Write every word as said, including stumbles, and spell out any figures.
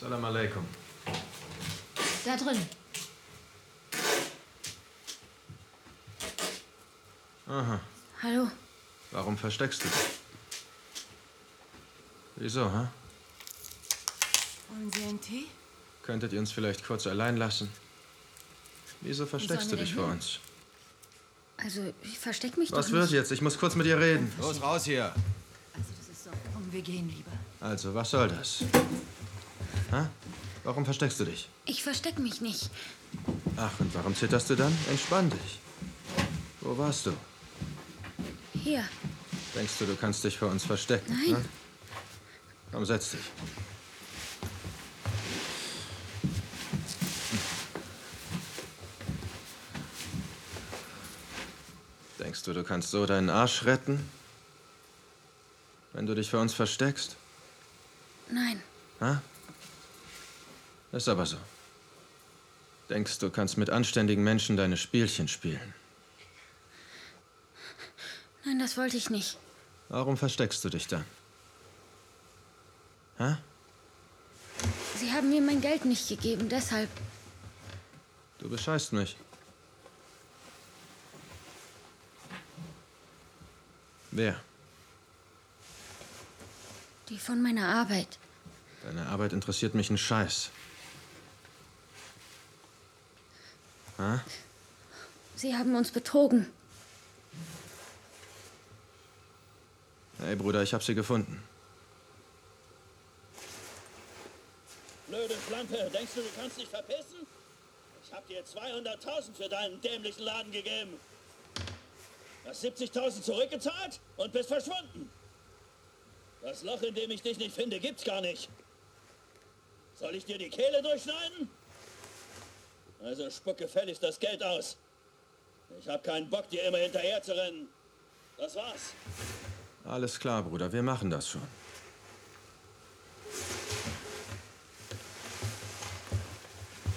Salam alaikum. Da drin. Aha. Hallo. Warum versteckst du dich? Wieso, hä? Wollen Sie einen Tee? Könntet ihr uns vielleicht kurz allein lassen? Wieso versteckst sollen du wir dich denn vor hin? uns? Also, ich versteck mich Was doch wird nicht. jetzt? Ich muss kurz mit ihr reden. Los, raus hier! Also, das ist so. Komm, wir gehen lieber. Also, was soll das? Hä? Warum versteckst du dich? Ich versteck mich nicht. Ach, und warum zitterst du dann? Entspann dich. Wo warst du? Hier. Denkst du, du kannst dich vor uns verstecken? Nein. Ne? Komm, setz dich. Denkst du, du kannst so deinen Arsch retten? Wenn du dich vor uns versteckst? Nein. Hä? Ist aber so. Denkst du, kannst mit anständigen Menschen deine Spielchen spielen? Nein, das wollte ich nicht. Warum versteckst du dich dann? Hä? Sie haben mir mein Geld nicht gegeben, deshalb. Du bescheißt mich. Wer? Die von meiner Arbeit. Deine Arbeit interessiert mich ein Scheiß. Hä? Sie haben uns betrogen. Hey, Bruder, ich hab sie gefunden. Blöde Schlampe, denkst du, du kannst dich verpissen? Ich hab dir zweihunderttausend für deinen dämlichen Laden gegeben. Hast siebzigtausend zurückgezahlt und bist verschwunden. Das Loch, in dem ich dich nicht finde, gibt's gar nicht. Soll ich dir die Kehle durchschneiden? Also spuck gefälligst das Geld aus. Ich hab keinen Bock, dir immer hinterher zu rennen. Das war's. Alles klar, Bruder, wir machen das schon.